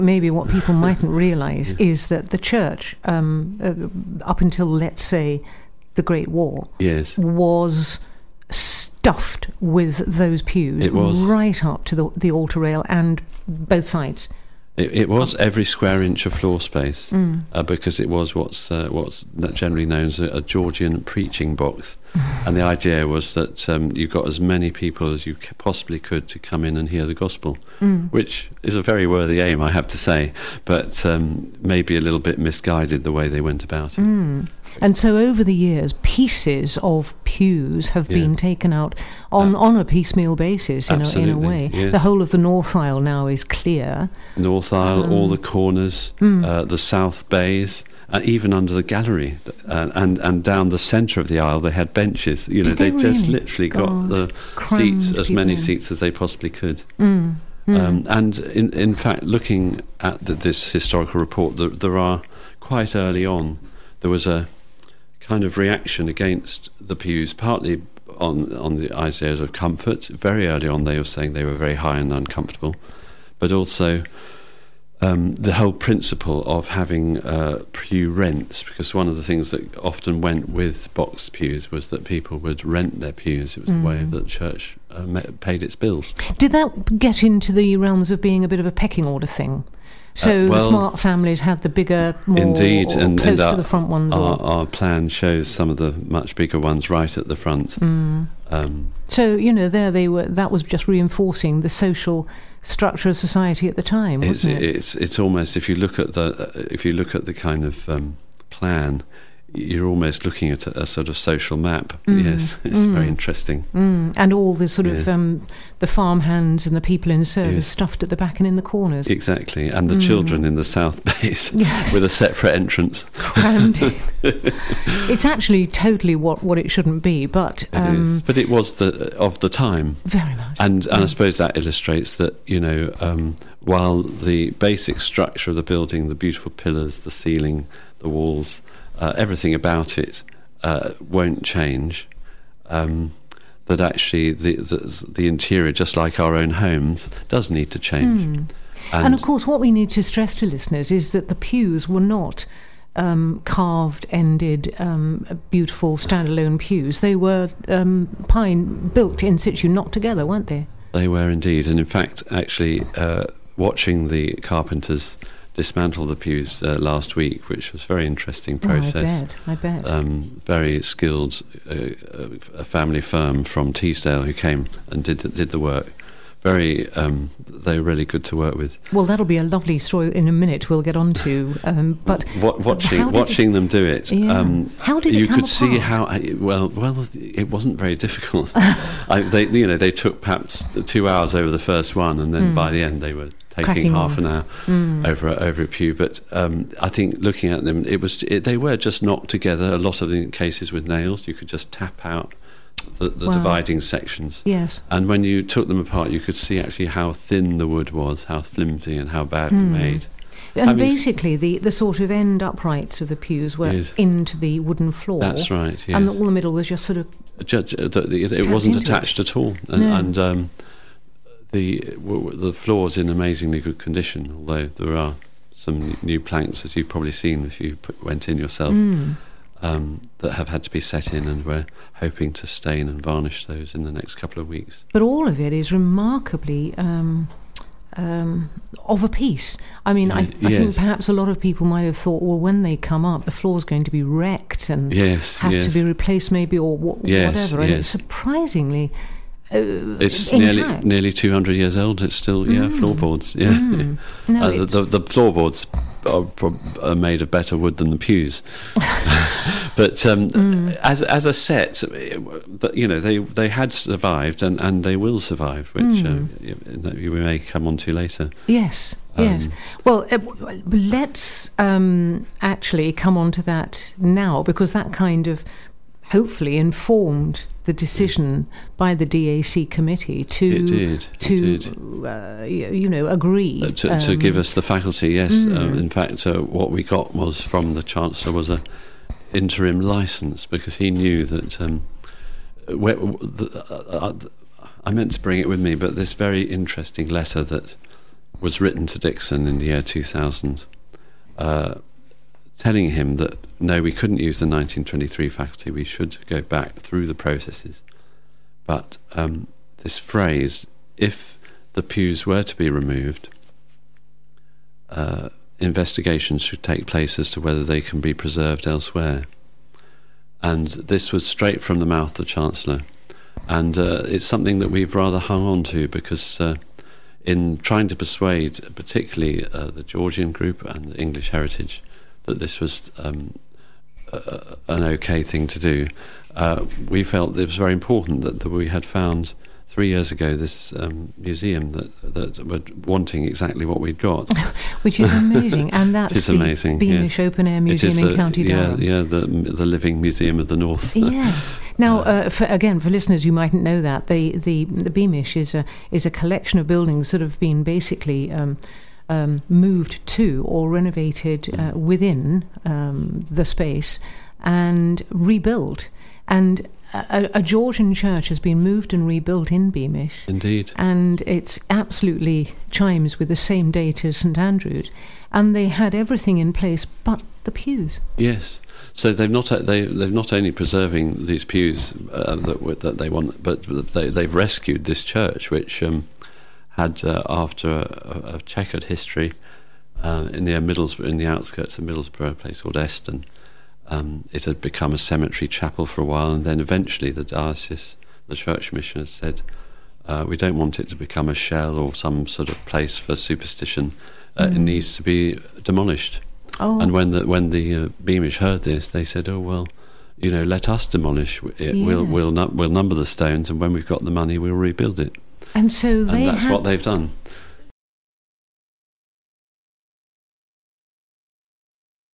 maybe what people mightn't realise is that the church, up until, let's say, the Great War, was stuffed with those pews. It was. Right up to the altar rail and both sides. It was every square inch of floor space, because it was what's generally known as a Georgian preaching box. And the idea was that you got as many people as you possibly could to come in and hear the gospel, which is a very worthy aim, I have to say, but maybe a little bit misguided the way they went about it. And so over the years, pieces of pews have been taken out on a piecemeal basis, in a way. Yes. The whole of the north aisle now is clear. North aisle, all the corners, the south bays, even under the gallery, and down the centre of the aisle, they had benches. You know, they just literally got the seats, as many seats as they possibly could. And in fact, looking at this historical report, there are quite early on, there was a kind of reaction against the pews, partly on the ideas of comfort. Very early on, they were saying they were very high and uncomfortable, but also the whole principle of having pew rents, because one of the things that often went with box pews was that people would rent their pews. It was the way that the church paid its bills. Did that get into the realms of being a bit of a pecking order thing? So the smart families had the bigger, more indeed, and close to the front ones. Our plan shows some of the much bigger ones right at the front. So there they were. That was just reinforcing the social structure of society at the time, wasn't it? It's almost, if you look at the kind of plan, you're almost looking at a sort of social map. Yes, it's very interesting. And all the sort of the farm hands and the people in service stuffed at the back and in the corners. Exactly, and the children in the south base with a separate entrance. It's actually totally what it shouldn't be, but it is. But it was of the time. Very much. And I suppose that illustrates that, while the basic structure of the building, the beautiful pillars, the ceiling, the walls, everything about it won't change, that actually the interior, just like our own homes, does need to change. And of course, what we need to stress to listeners is that the pews were not carved-ended, beautiful standalone pews. They were pine built in situ, not together, weren't they? They were indeed, and in fact, actually, watching the carpenters dismantle the pews last week, which was a very interesting process. I bet. Very skilled, a family firm from Teesdale who came and did the work. They were really good to work with. Well, that'll be a lovely story in a minute. We'll get on to. But watching them do it, how did it you come could see apart? how it wasn't very difficult. They took perhaps 2 hours over the first one, and then by the end they were taking half an hour over a pew. But I think looking at them, they were just knocked together. A lot of the cases with nails, you could just tap out the dividing sections. Yes. And when you took them apart, you could see actually how thin the wood was, how flimsy and how badly made. And basically, the sort of end uprights of the pews were into the wooden floor. That's right. Yes. And all the middle was just sort of. It wasn't attached at all, and the floor's in amazingly good condition. Although there are some new planks, as you've probably seen if you went in yourself, that have had to be set in, and we're hoping to stain and varnish those in the next couple of weeks. But all of it is remarkably of a piece. I mean, I think perhaps a lot of people might have thought, well, when they come up, the floor's going to be wrecked and have to be replaced maybe, or whatever. And it's surprisingly it's intact. nearly 200 years old. It's still floorboards. No, the floorboards are made of better wood than the pews. But as a set, they had survived and they will survive, which we may come on to later. Yes. Well, let's actually come on to that now, because that kind of hopefully informed the decision by the DAC committee to agree to give us the faculty. Yes, in fact, what we got was from the Chancellor was a interim license, because he knew that I meant to bring it with me, but this very interesting letter that was written to Dixon in the year 2000, telling him that no, we couldn't use the 1923 faculty, we should go back through the processes. But this phrase, if the pews were to be removed, investigations should take place as to whether they can be preserved elsewhere. And this was straight from the mouth of the Chancellor. And it's something that we've rather hung on to, because in trying to persuade particularly the Georgian group and the English Heritage that this was an okay thing to do, we felt it was very important that we had found 3 years ago this museum that were wanting exactly what we'd got. Which is amazing. And that's the amazing, Beamish Open Air Museum in County Durham. Yeah, the Living Museum of the North. Yes. Now, for listeners who mightn't know that, the Beamish is a collection of buildings that have been basically moved to or renovated within the space and rebuilt. And a Georgian church has been moved and rebuilt in Beamish. Indeed. And it's absolutely chimes with the same date as St Andrews. And they had everything in place but the pews. Yes. So they've not only preserving these pews that they want, but they've rescued this church, which had after a checkered history in the outskirts of Middlesbrough, a place called Eston. It had become a cemetery chapel for a while, and then eventually the diocese, the church missioners said, we don't want it to become a shell or some sort of place for superstition. It needs to be demolished. Oh. And when the Beamish heard this, they said, "Oh well, let us demolish it. Yes. We'll number the stones, and when we've got the money, we'll rebuild it." And so that's what they've done.